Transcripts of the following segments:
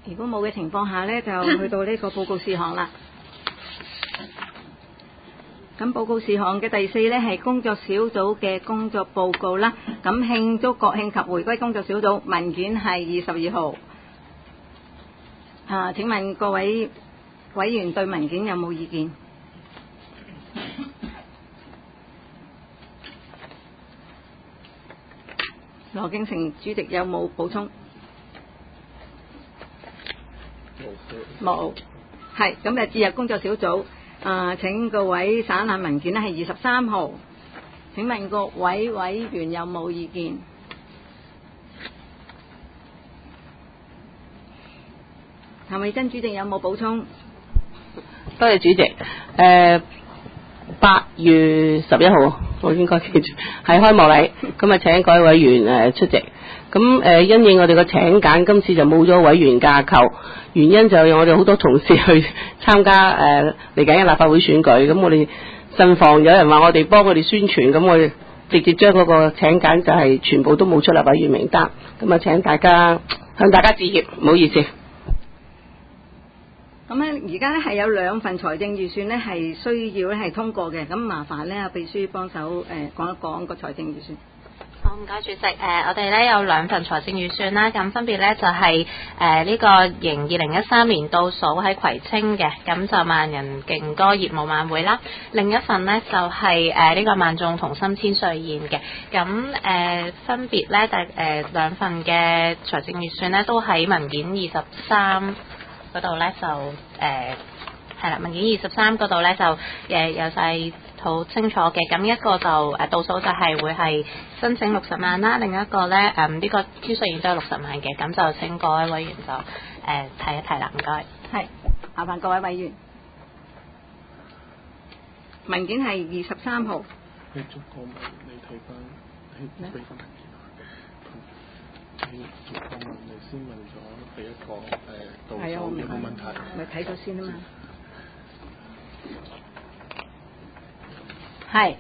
如果冇嘅情況下呢，就去到呢個報告事項啦。咁報告事項嘅第4呢係工作小組嘅工作報告啦。咁慶祝國慶及回歸工作小組文件係22號。請問各位委員對文件有冇意見？羅敬成主席有冇補充？冇。係咁就置入工作小組。請各位省覽文件呢係23號。請問各位委員有冇意見？譚慧珍主席有冇補充？ 多謝主席。8月11號，我應該記住係開幕禮，咁啊請各位委員出席。咁因應我哋個請柬，今次就冇咗委員架構，原因就係我哋好多同事去參加嚟緊嘅立法會選舉，咁我哋慎防有人話我哋幫佢哋宣傳，咁我哋直接將嗰個請柬就係全部都冇出立委員名單，咁啊請大家向大家致歉，唔好意思。 咁咧，而家咧係有2份財政預算咧係需要咧係通過嘅，咁麻煩咧秘書幫手講一講個財政預算。 好，唔該主席。我哋咧有2份財政預算啦，咁分別咧就係呢個2013年倒數喺葵青嘅，咁就萬人勁歌業務晚會啦。另一份呢就係呢個萬眾同心千歲宴嘅，咁分別咧2份嘅財政預算咧都喺文件23嗰度咧就係啦，文件23嗰度咧就有晒好清楚嘅。咁一個就倒數就係會係申請60萬啦，另一個咧呢個千歲宴都有60萬嘅，咁就請各位委員就睇一睇啦，唔該。 係，麻煩各位委員。文件係23號。 你逐個問，你睇翻，你俾翻文件。你逐個問，你先問咗第一個倒數有冇問題？ 咪睇咗先啊嘛。係。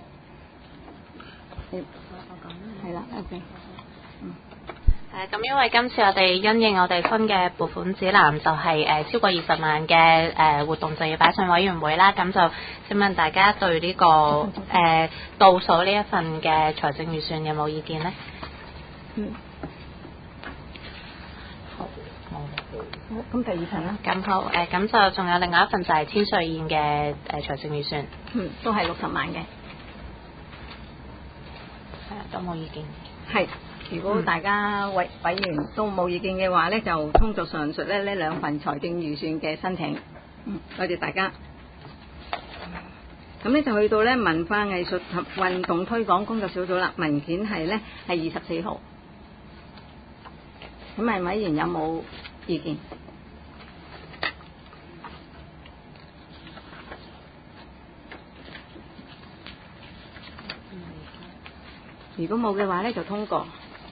係啦 ，OK。 咁因為今次我哋因應我哋新嘅撥款指南，就係超過20萬嘅活動就要擺上委員會啦。咁就請問大家對呢個倒數呢一份嘅財政預算有冇意見呢？ 好，咁第2份啦。 咁好，咁就仲有另外一份就係千歲宴嘅財政預算。 都係60萬嘅。 都冇意見。 係。如果大家委員都冇意見嘅話呢，就通過上述呢2份財政預算嘅申請。多謝大家。咁呢就去到呢文化藝術及運動推廣工作小組啦，文件係24號。咁問委員有冇意見？如果冇嘅話呢，就通過。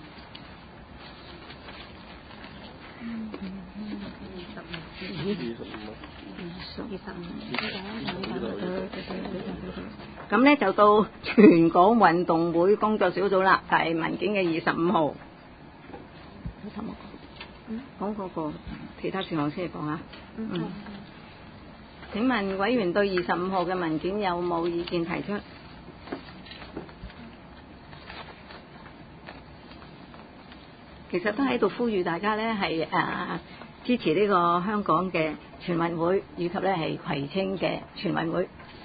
咁呢就到全港運動會工作小組啦，係文件嘅25號。講嗰個其他事項先嚟講下。請問委員對25號嘅文件有冇意見提出？其實都喺度呼籲大家呢係支持呢個香港嘅全運會，以及呢係葵青嘅全運會。